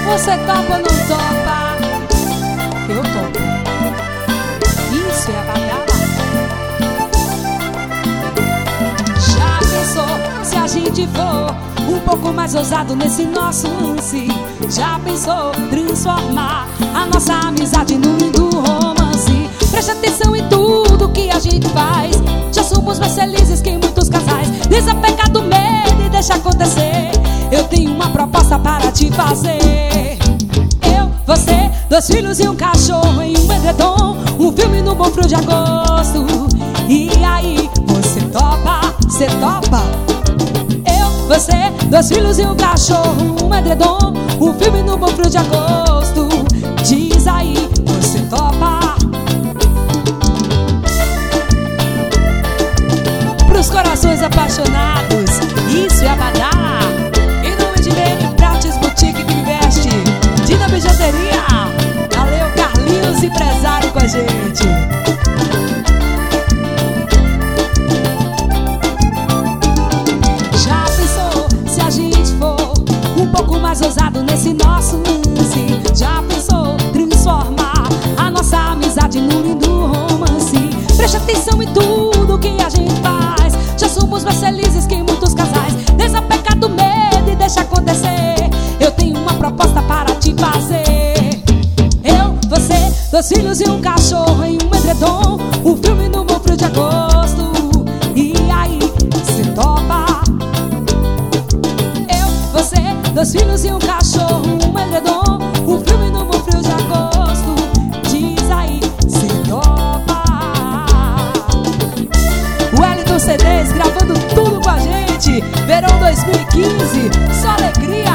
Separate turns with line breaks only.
Você topa ou não topa? Eu topo. Isso é a badala. Já pensou se a gente for um pouco mais ousado nesse nosso lance? Já pensou transformar a nossa amizade num lindo romance? Preste atenção em tudo que a gente faz. Já somos mais felizes que muitos casais. Desapega do medo e deixa acontecer. Eu tenho uma proposta para te fazer. Eu, você, 2 filhos e um cachorro em um edredom, um filme no bom frio de agosto. E aí, você topa? Você topa? Eu, você, 2 filhos e um cachorro, um edredom, um filme no bom frio de agosto. Diz aí, você topa? Pros corações apaixonados, isso é a badala. Em nome de Nene Prates Boutique que investe, Dina Bijuteria. Valeu, Carlinhos, empresário com a gente. Já pensou se a gente for um pouco mais ousado nesse nosso lance? Já pensou transformar a nossa amizade num lindo romance? Preste atenção em tudo que a gente faz. Já somos mais felizes que muitos casais. Desapega do medo e deixa acontecer. Eu tenho uma proposta para te fazer. Eu, você, 2 filhos e um cachorro em um edredom, um filme no bom frio de agosto. E aí, você topa? Eu, você, 2 filhos e um cachorro, um edredom, um filme no bom frio de agosto. Diz aí, você topa? O Wellington CDs gravando tudo com a gente. Verão 2015, só alegria.